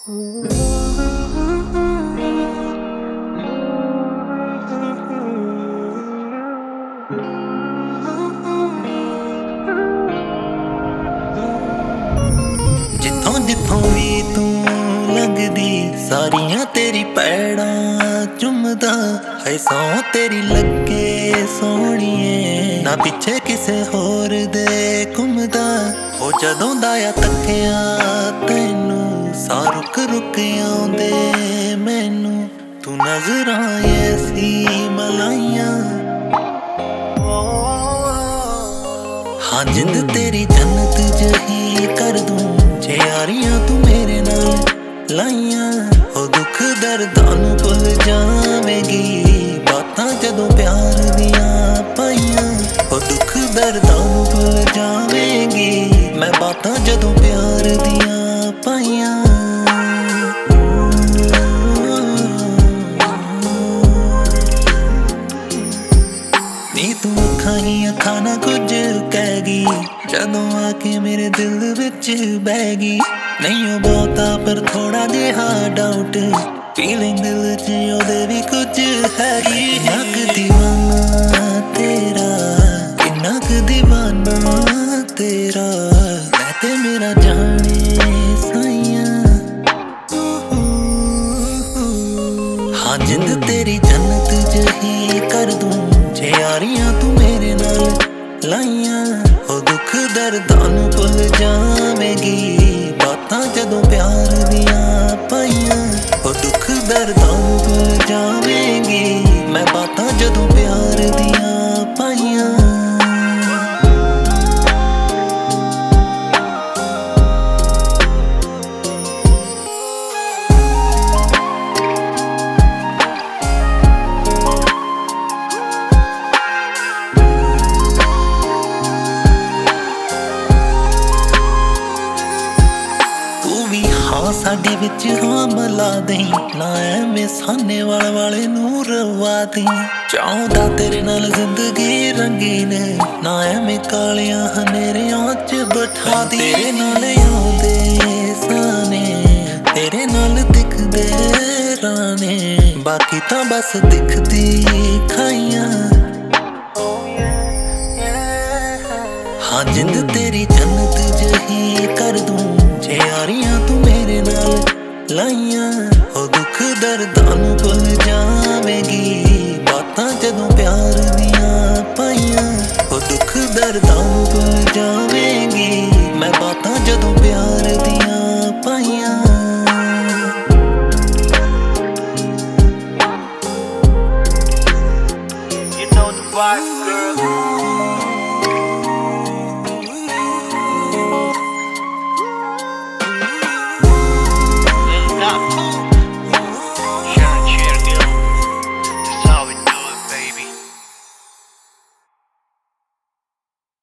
ਜਿੱਥੋਂ ਜਿੱਥੋਂ ਵੀ ਤੂੰ ਲੰਘਦੀ ਸਾਰੀਆਂ ਤੇਰੀ ਪੈੜਾਂ ਚੁੰਮਦਾ ਹੈ। ਸੌਂ ਤੇਰੀ ਲੱਗੇ ਸੋਹਣੀਏ, ਨਾ ਪਿੱਛੇ ਕਿਸੇ ਹੋਰ ਦੇ ਘੁੰਮਦਾ। ਉਹ ਜਦੋਂ ਦਾ ਆ ਤੱਕਿਆ ਤੈਨੂੰ ਸਾਹ ਰੁਕ ਰੁਕ ਆਉਂਦੇ ਮੈਨੂੰ। ਤੂੰ ਨਜ਼ਰਾਂ ਐਸੀ ਮਲਾਈਆਂ, ਹਾਂ ਜਿੰਦ ਤੇਰੀ ਜੰਨਤ ਜਹੀ ਕਰ ਦੂੰ ਜੇ ਯਾਰੀਆਂ ਤੂੰ ਮੇਰੇ ਨਾਲ ਲਾਈਆਂ। ਉਹ ਦੁੱਖ ਦਰਦਾਂ ਨੂੰ ਭੁੱਲ ਜਾਵੇਂਗੀ ਬਾਤਾਂ ਜਦੋਂ ਪਿਆਰ ਦੀਆਂ ਪਾਈਆਂ। ਉਹ ਦੁੱਖ ਦਰਦਾਂ ਨੂੰ ਭੁੱਲ ਜਾਵੇਂਗੀ ਮੈਂ ਬਾਤਾਂ ਜਦੋਂ ਪਿਆਰ ਦੀਆਂ ਪਾਈਆਂ। ਨੀ ਤੂੰ ਅੱਖਾਂ ਹੀ ਅੱਖਾਂ ਨਾ ਕੁਝ ਕਹਿ ਗਈ ਜਦੋਂ ਆ ਕੇ ਮੇਰੇ ਦਿਲ ਵਿੱਚ ਬਹਿ ਗਈ। ਨਹੀਂ ਉਹ ਬਹੁਤਾ ਪਰ ਥੋੜਾ ਜਿਹਾ ਡਾਊਟ, ਫੀਲਿੰਗ ਦਿਲ 'ਚ ਉਹਦੇ ਵੀ ਕੁਝ ਹੈਗੀ। ਕਿੰਨਾ ਕੁ ਦੀਵਾਨਾ ਤੇਰਾ, ਕਿੰਨਾ ਕੁ ਦੀਵਾਨਾ ਤੇਰਾ, ਮੈਂ ਤੇ ਮੇਰਾ ਜਾਣੇ ਸਾਈਆਂ। ਹਾਂ ਜਿੰਦ ਤੇਰੀ ਜੰਨਤ ਜਹੀ ਕਰ ਦੂੰ ਜੇ ਯਾਰੀਆਂ ਤੂੰ ਮੇਰੇ ਨਾਲ ਲਾਈਆਂ। ਉਹ ਦੁੱਖ ਦਰਦਾਂ ਨੂੰ ਭੁੱਲ ਜਾਵੇਂਗੀ ਬਾਤਾਂ ਜਦੋਂ ਪਿਆਰ ਦੀਆਂ ਪਾਈਆਂ। ਉਹ ਦੁੱਖ ਦਰਦਾਂ ਨੂੰ ਭੁੱਲ ਜਾਵੇਂਗੀ ਮੈਂ ਬਾਤਾਂ ਜਦੋਂ ਪਿਆਰ ਦੀਆਂ ਪਾਈਆਂ। ਸਾਡੇ ਵਿੱਚ ਹਾਂ ਮਿਲਾ ਦਈ, ਨਾ ਐਵੇਂ ਸਾਨੇ ਵਾਲੇ ਨੂੰ ਰਵਾ ਦਈ। ਚਾਹੁੰਦਾ ਤੇਰੇ ਨਾਲ ਜ਼ਿੰਦਗੀ ਰੰਗੀਨ, ਨਾ ਐਵੇਂ ਕਾਲਿਆਂ ਹਨੇਰਿਆਂ 'ਚ ਬਿਠਾ ਦੀ। ਤੇਰੇ ਨਾਲ ਆਉਂਦੇ ਸਾਨੇ, ਤੇਰੇ ਨਾਲ ਦਿਖਦੇ ਰਾਣੇ, ਬਾਕੀ ਤਾਂ ਬਸ ਦਿਖਦੀ ਖਾਈਆਂ। ਹਾਂ ਜਿੰਦ ਤੇਰੀ ਜੰਨਤ ਜਹੀ ਕਰ ਦੂੰ ਜੇ ਯਾਰੀਆਂ ਤੂੰ ਮੇਰੇ ਨਾਲ ਲਾਈਆਂ। ਉਹ ਦੁੱਖ ਦਰਦਾਂ ਨੂੰ ਭੁੱਲ ਜਾਵੇਂਗੀ ਬਾਤਾਂ ਜਦੋਂ ਪਿਆਰ ਦੀਆਂ ਪਾਈਆਂ। ਉਹ ਦੁੱਖ ਦਰਦਾਂ ਨੂੰ ਭੁੱਲ ਜਾਵੇਂਗੀ ਮੈਂ ਬਾਤਾਂ ਜਦੋਂ ਪਿਆਰ ਦੀਆਂ ਪਾਈਆਂ। You know the vibe.